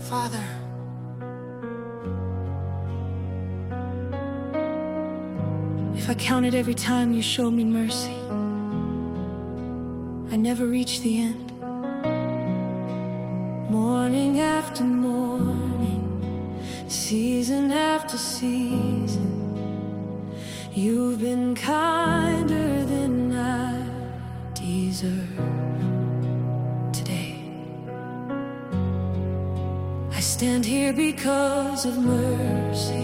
Father, if I counted every time you showed me mercy, I never reached the end. Morning after morning, season after season, you've been kinder than I deserve. Today, I stand here because of mercy.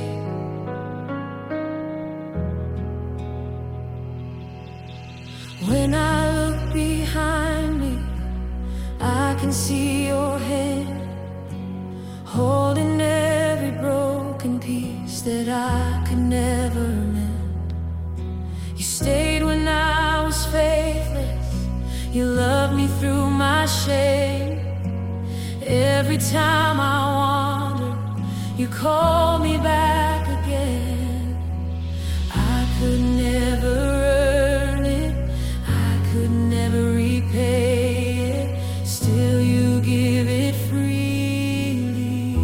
When I look behind me, I can see your hand holding every broken piece that I could never mend. You stayed when I was faithless. You loved me through my shame. Every time I wander, you call me back again. I could never earn it, I could never repay it. Still you give it freely.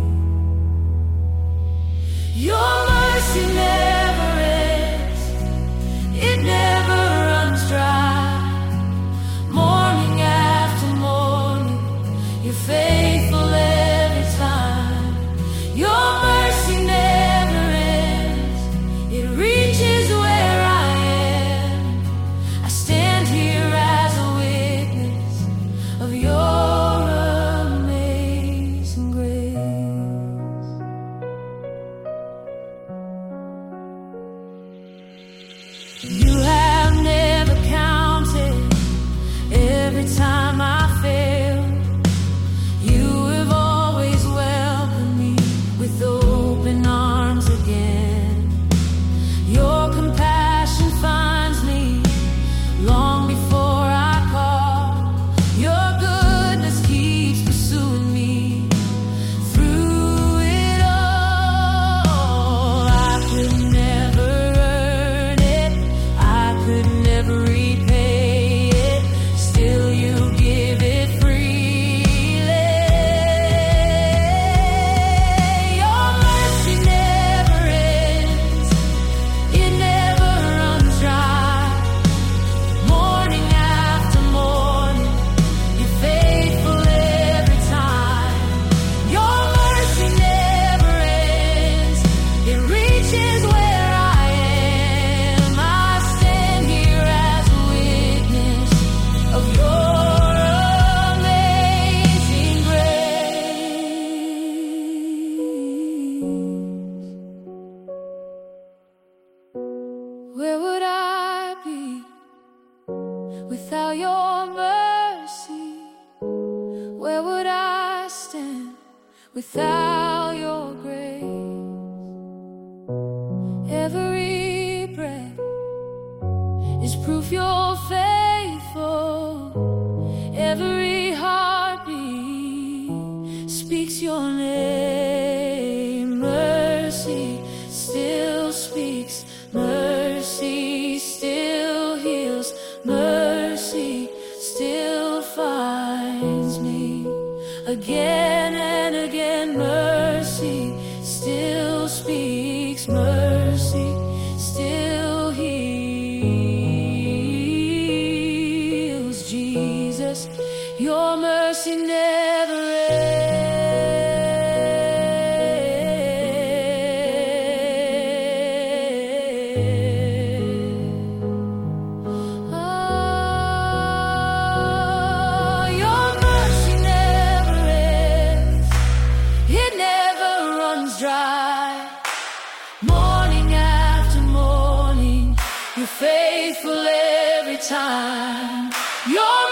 Your mercy never ends, it never runs dry. Morning after morning, you're faithful every time. Your mercy never ends, it reaches where I am. I stand here as a witness of your amazing grace. You have never counted every time I fail. You have always welcomed me with open arms again. Your compassion finds me long before I call. Your goodness keeps pursuing me through it all. I could never earn it, I could never repay it. Still you give it freely. Your mercy never ends, it never runs dry. Morning after morning, you're faithful every time. Your mercy never ends, it reaches where I am. I stand here as a witness of your amazing grace. Where would I be without your mercy? Where would I stand without your grace? Every breath is proof you're faithful. Every heartbeat speaks your name. Mercy still speaks, mercy still heals, mercy still finds me again and again. Mercy still speaks, mercy still heals. Jesus, your mercy never ends. Oh, your mercy never ends, it never runs dry. Morning after morning, you're faithful every time. Your